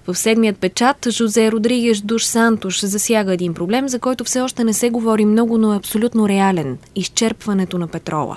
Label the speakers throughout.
Speaker 1: В седмият печат Жозе Родригеш Душ Сантош засяга един проблем, за който все още не се говори много, но е абсолютно реален – изчерпването на петрола.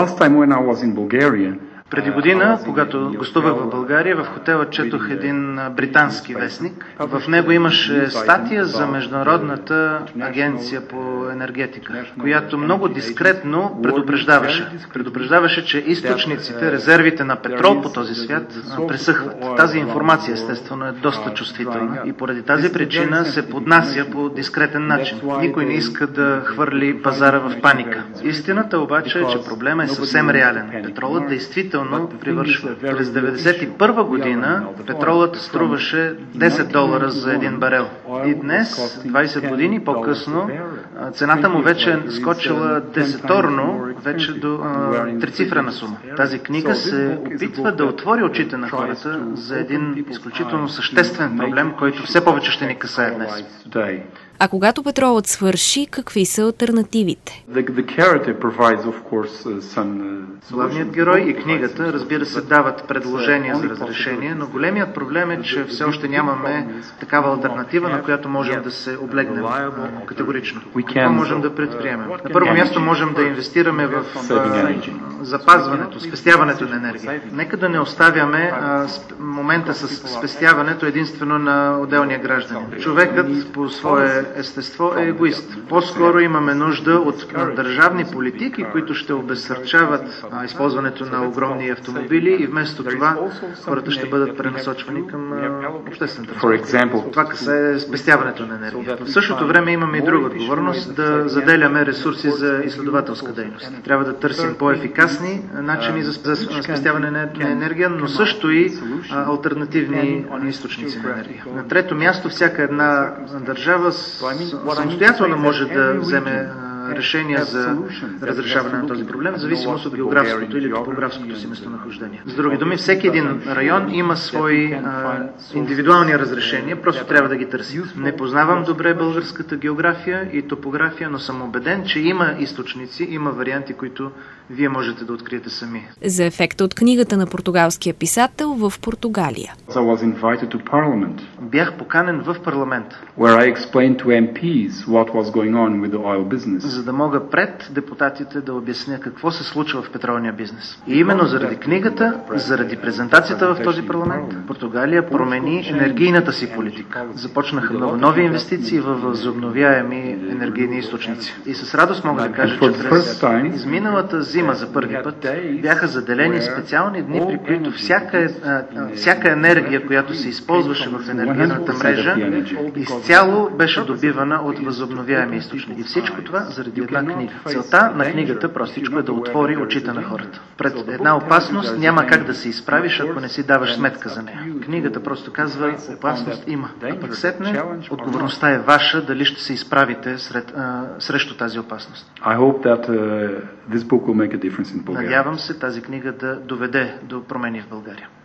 Speaker 2: Преди година, когато гостувах в България, в хотела четох един британски вестник. В него имаше статия за Международната агенция по енергетика, която много дискретно предупреждаваше, че източниците, резервите на петрол по този свят пресъхват. Тази информация, естествено, е доста чувствителна и поради тази причина се поднася по дискретен начин. Никой не иска да хвърли пазара в паника. Истината обаче е, че проблема е съвсем реален. Петролът действително привършва. През 1991 година петролът струваше $10 за един барел. И днес, 20 години по-късно, цената му вече е скочила десеторно, вече до трицифрена сума. Тази книга се опитва да отвори очите на хората за един изключително съществен проблем, който все повече ще ни касае днес.
Speaker 1: А когато петролът свърши, какви са алтернативите?
Speaker 2: Главният герой и книгата, разбира се, дават предложения за разрешение, но големият проблем е, че все още нямаме такава алтернатива, на която можем да се облегнем категорично. Какво можем да предприемем? На първо място можем да инвестираме в запазването, спестяването на енергия. Нека да не оставяме момента с спестяването единствено на отделния гражданин. Човекът по свое естество е егоист. По-скоро имаме нужда от държавни политики, които ще обезсърчават използването на огромни автомобили и вместо това хората ще бъдат пренасочвани към обществен транспорт. Това касае спестяването на енергия. В същото време имаме и друга отговорност да заделяме ресурси за изследователска дейност. Трябва да търсим по-ефикасни начини за спестяване на енергия, но също и алтернативни източници на енергия. На трето място, всяка една държава самостоятелно може да вземе решения за разрешаване на този проблем, в зависимост от географското или топографското си местонахождение. С други думи, всеки един район има свои индивидуални разрешения, просто трябва да ги търсим. Не познавам добре българската география и топография, но съм убеден, че има източници, има варианти, които вие можете да откриете сами.
Speaker 1: За ефекта от книгата на португалския писател в Португалия.
Speaker 2: Бях поканен в парламент, за да мога пред депутатите да обясня какво се случва в петролния бизнес. И именно заради книгата, заради презентацията в този парламент, Португалия промени енергийната си политика. Започнаха много нови инвестиции в възобновяеми енергийни източници. И с радост мога да кажа, че през изминалата зима за първи път бяха заделени специални дни, при които всяка енергия, която се използваше в енергийната мрежа, изцяло беше добивана от възобновяеми източници. И всичко това заради една книга. Целта на книгата простичко е да отвори очите на хората. Пред една опасност няма как да се изправиш, ако не си даваш сметка за нея. Книгата просто казва, опасност има. А пък сетне, отговорността е ваша, дали ще се изправите срещу тази опасност. Надявам се тази книга да доведе до промени в България.